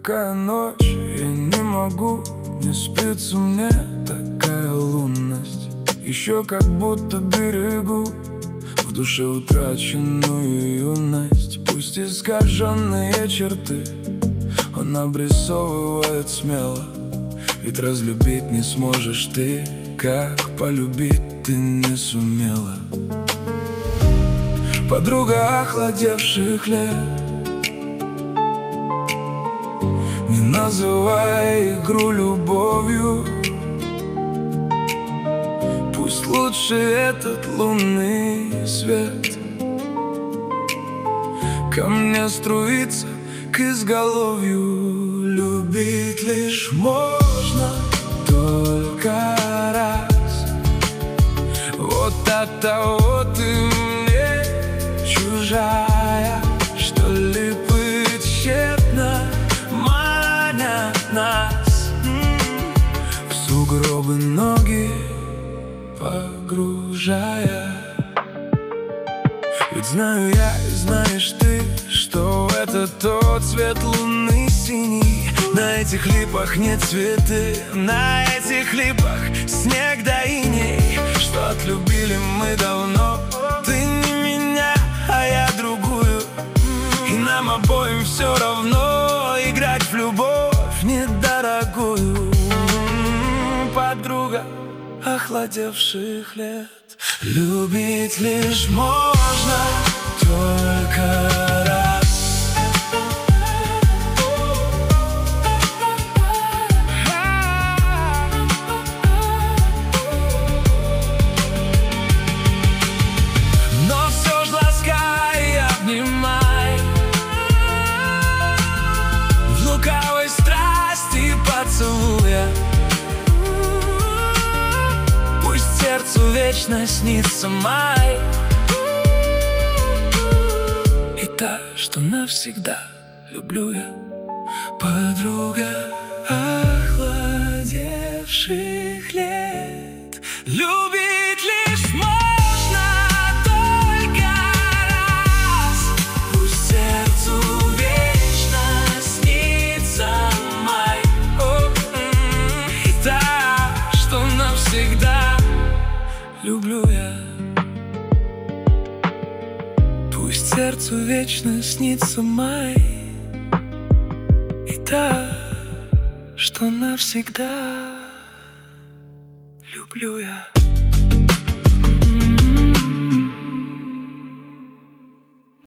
Такая ночь, я не могу, не спится мне такая лунность. Еще как будто берегу в душе утраченную юность. Пусть искаженные черты он обрисовывает смело, ведь разлюбить не сможешь ты, как полюбить ты не сумела. Подруга охладевших лет, не называй игру любовью. Пусть лучше этот лунный свет ко мне струится к изголовью. Любить лишь можно только раз. Вот от того ты мне чужая, что ли быть тщетно манят нас в сугробы ноги погружая. Ведь знаю я и знаешь ты, что это тот цвет луны синий. На этих липах нет цветы, на этих липах снег да иней. Что отлюбили мы давно, ты не меня, а я другую. И нам обоим все равно играть в любовь недорогую. Подруга охладевших лет, любить лишь можно только раз. Но все ж ласкай и обнимай в лукавой страсти поцелуя. Сердцу вечно снится май, и та, что навсегда люблю я. Подруга охладевших лет, любить лишь можно только раз. Пусть сердцу вечно снится май, и та, что навсегда люблю я. Пусть сердцу вечно снится май, и та, что навсегда люблю я.